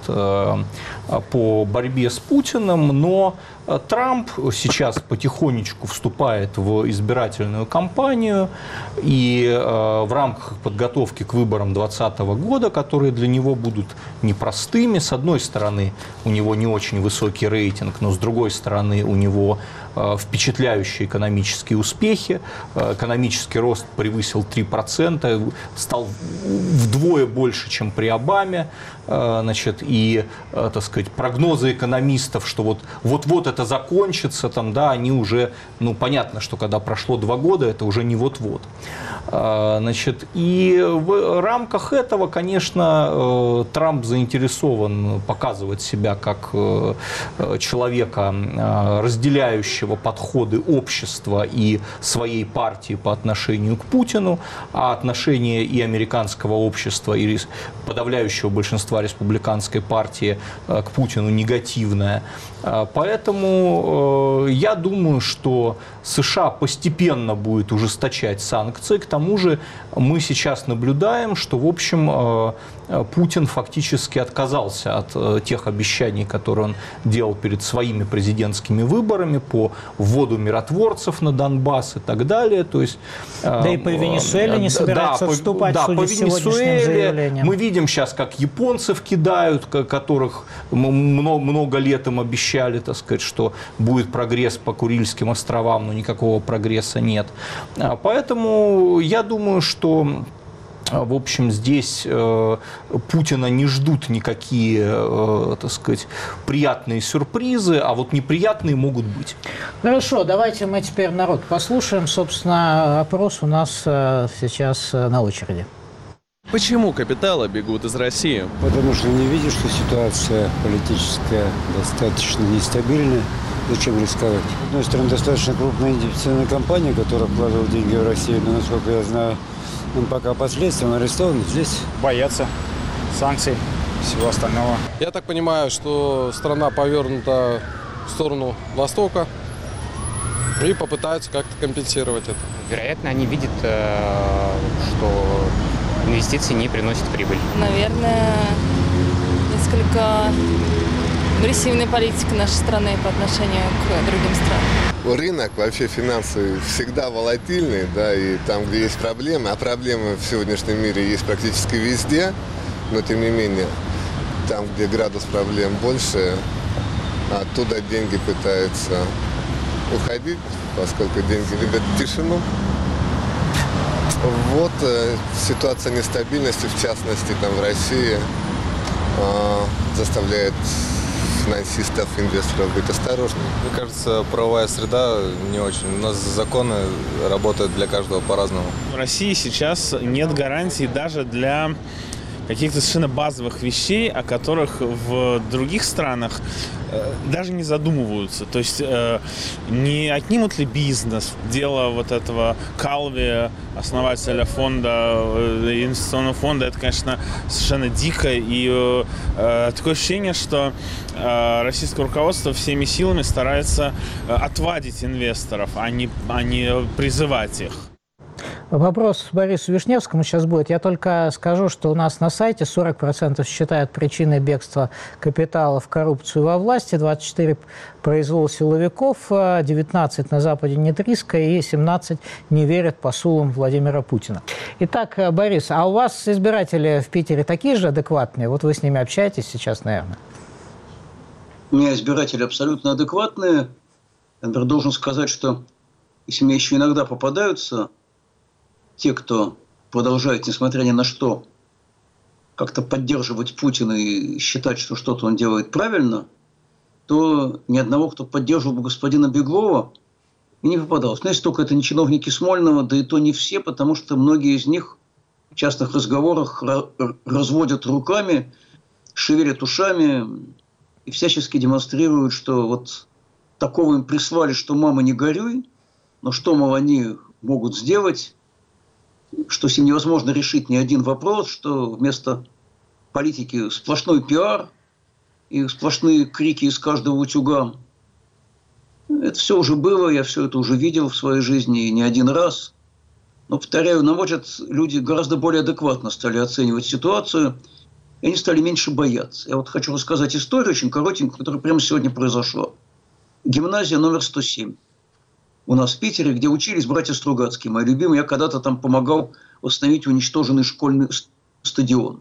S2: по борьбе с Путиным, но Трамп сейчас потихонечку вступает в избирательную кампанию, и в рамках подготовки к выборам 2020 года, которые для него будут непростыми, с одной стороны, у него не очень высокий рейтинг, но с другой стороны, у него впечатляющие экономические успехи. Экономический рост превысил 3%, стал вдвое больше, чем при Обаме. Значит, и, так сказать, прогнозы экономистов, что вот это закончится, они уже, понятно, что когда прошло 2 года, это уже не вот-вот. Значит, и в рамках этого, конечно, Трамп заинтересован показывать себя как человека, разделяющего подходы общества и своей партии по отношению к Путину, а отношение и американского общества, и подавляющего большинства республиканской партии к Путину негативное. Поэтому я думаю, что США постепенно будет ужесточать санкции. К тому же мы сейчас наблюдаем, что, в общем, Путин фактически отказался от тех обещаний, которые он делал перед своими президентскими выборами по вводу миротворцев на Донбасс и так далее. То есть,
S1: да и по Венесуэле не собирается отступать, судя по сегодняшним заявлениям.
S2: Мы видим сейчас, как японцев кидают, которых много лет им обещали, так сказать, что будет прогресс по Курильским островам, но никакого прогресса нет. Поэтому я думаю, что, в общем, здесь Путина не ждут никакие, так сказать, приятные сюрпризы, а вот неприятные могут быть.
S1: Хорошо, давайте мы теперь народ послушаем. Собственно, опрос у нас сейчас на очереди.
S7: Почему капиталы бегут из России?
S8: Потому что не видят, что ситуация политическая достаточно нестабильная. Зачем рисковать? С одной стороны, достаточно крупная идентифицированная компания, которая вкладывала деньги в Россию, но, насколько я знаю, пока последствиям арестованы. Здесь
S9: боятся санкций, всего остального.
S10: Я так понимаю, что страна повернута в сторону Востока и попытаются как-то компенсировать это.
S9: Вероятно, они видят, что инвестиции не приносят прибыль.
S11: Наверное, несколько агрессивная политика нашей страны по отношению к другим странам.
S12: Рынок вообще финансовый всегда волатильный, да, и там, где есть проблемы, а проблемы в сегодняшнем мире есть практически везде, но тем не менее, там, где градус проблем больше, оттуда деньги пытаются уходить, поскольку деньги любят тишину. Вот ситуация нестабильности, в частности, там в России, заставляет финансистов, инвесторов быть осторожными.
S13: Мне кажется, правовая среда не очень. У нас законы работают для каждого по-разному.
S14: В России сейчас нет гарантий даже для каких-то совершенно базовых вещей, о которых в других странах даже не задумываются. То есть не отнимут ли бизнес? Дело вот этого Калви, основателя фонда, инвестиционного фонда, это, конечно, совершенно дико. И такое ощущение, что российское руководство всеми силами старается отвадить инвесторов, а не призывать их.
S1: Вопрос Борису Вишневскому сейчас будет. Я только скажу, что у нас на сайте 40% считают причиной бегства капитала в коррупцию во власти, 24% произвол силовиков, 19% на Западе нет риска и 17% не верят посулам Владимира Путина. Итак, Борис, а у вас избиратели в Питере такие же адекватные? Вот вы с ними общаетесь сейчас, наверное.
S6: У меня избиратели абсолютно адекватные. Я, например, должен сказать, что если мне еще иногда попадаются те, кто продолжает, несмотря ни на что, как-то поддерживать Путина и считать, что что-то он делает правильно, то ни одного, кто поддерживал бы господина Беглова, и не попадалось. Но если только это не чиновники Смольного, да и то не все, потому что многие из них в частных разговорах разводят руками, шевелят ушами и всячески демонстрируют, что вот такого им прислали, что мама не горюй, но что, мол, они могут сделать, что с ним невозможно решить ни один вопрос, что вместо политики сплошной пиар и сплошные крики из каждого утюга. Это все уже было, я все это уже видел в своей жизни не один раз. Но, повторяю, на мой взгляд, люди гораздо более адекватно стали оценивать ситуацию, и они стали меньше бояться. Я вот хочу рассказать историю очень коротенькую, которая прямо сегодня произошла. Гимназия номер 107. У нас в Питере, где учились братья Стругацкие, мои любимые. Я когда-то там помогал восстановить уничтоженный школьный стадион.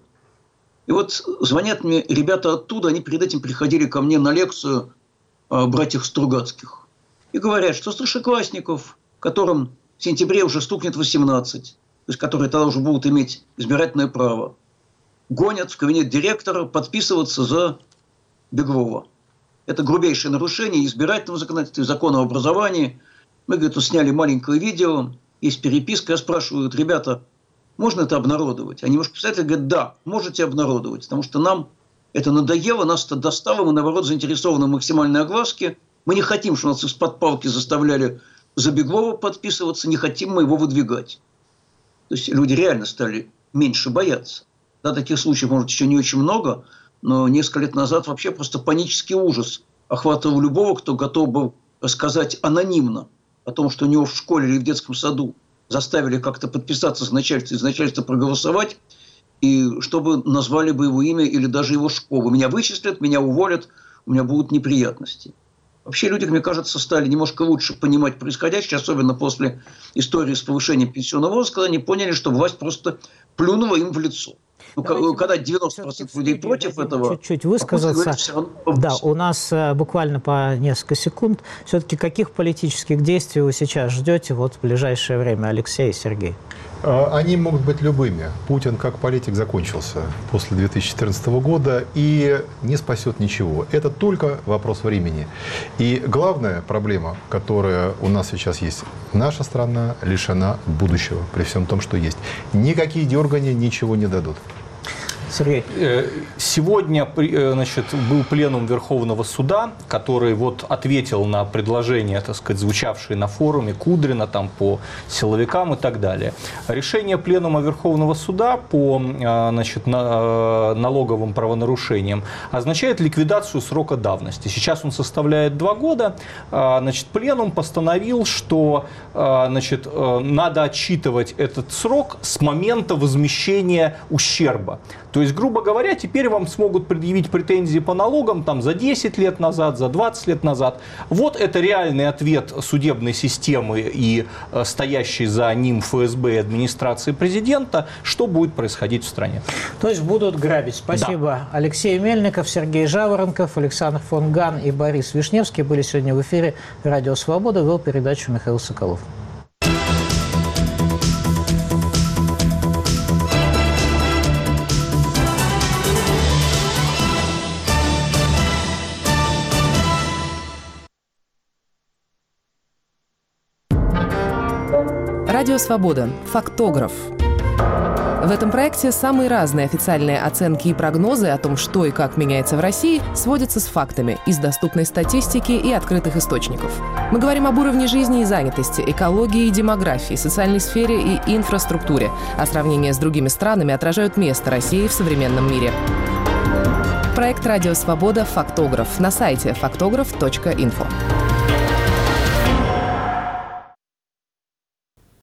S6: И вот звонят мне ребята оттуда, они перед этим приходили ко мне на лекцию о братьях Стругацких. И говорят, что старшеклассников, которым в сентябре уже стукнет 18, то есть которые тогда уже будут иметь избирательное право, гонят в кабинет директора подписываться за Беглова. Это грубейшее нарушение избирательного законодательства, закона об образовании. Мы, говорит, сняли маленькое видео, есть переписка. Я спрашиваю, ребята, можно это обнародовать? Они, может, писатели говорят, да, можете обнародовать, потому что нам это надоело, нас это достало, мы, наоборот, заинтересованы в максимальной огласке. Мы не хотим, чтобы нас из-под палки заставляли за Беглова подписываться, не хотим мы его выдвигать. То есть люди реально стали меньше бояться. Да, таких случаев, может, еще не очень много, но несколько лет назад вообще просто панический ужас охватывал любого, кто готов был рассказать анонимно о том, что у него в школе или в детском саду заставили как-то подписаться за начальство, из начальства проголосовать, и чтобы назвали бы его имя или даже его школу. Меня вычислят, меня уволят, у меня будут неприятности. Вообще люди, мне кажется, стали немножко лучше понимать происходящее, особенно после истории с повышением пенсионного возраста, когда они поняли, что власть просто плюнула им в лицо. Ну, когда 90% людей против этого...
S1: Чуть-чуть высказаться. Да, у нас буквально по несколько секунд. Все-таки каких политических действий вы сейчас ждете вот в ближайшее время, Алексей и Сергей?
S3: Они могут быть любыми. Путин как политик закончился после 2014 года и не спасет ничего. Это только вопрос времени. И главная проблема, которая у нас сейчас есть, наша страна лишена будущего при всем том, что есть. Никакие дергания ничего не дадут.
S1: Сергей.
S2: Сегодня, значит, был пленум Верховного суда, который вот ответил на предложения, так сказать, звучавшие на форуме Кудрина там, по силовикам и так далее. Решение пленума Верховного суда по, значит, налоговым правонарушениям означает ликвидацию срока давности. Сейчас он составляет 2 года. Значит, пленум постановил, что, значит, надо отсчитывать этот срок с момента возмещения ущерба. То есть, грубо говоря, теперь вам смогут предъявить претензии по налогам там, за 10 лет назад, за 20 лет назад. Вот это реальный ответ судебной системы и стоящей за ним ФСБ и администрации президента, что будет происходить в стране.
S1: То есть будут грабить. Спасибо. Да. Алексей Мельников, Сергей Жаворонков, Александр фон Ган и Борис Вишневский были сегодня в эфире «Радио Свобода». Вел передачу Михаил Соколов.
S15: Радио «Свобода». Фактограф. В этом проекте самые разные официальные оценки и прогнозы о том, что и как меняется в России, сводятся с фактами из доступной статистики и открытых источников. Мы говорим об уровне жизни и занятости, экологии и демографии, социальной сфере и инфраструктуре, а сравнения с другими странами отражают место России в современном мире. Проект «Радио Свобода. Фактограф» на сайте faktograph.info.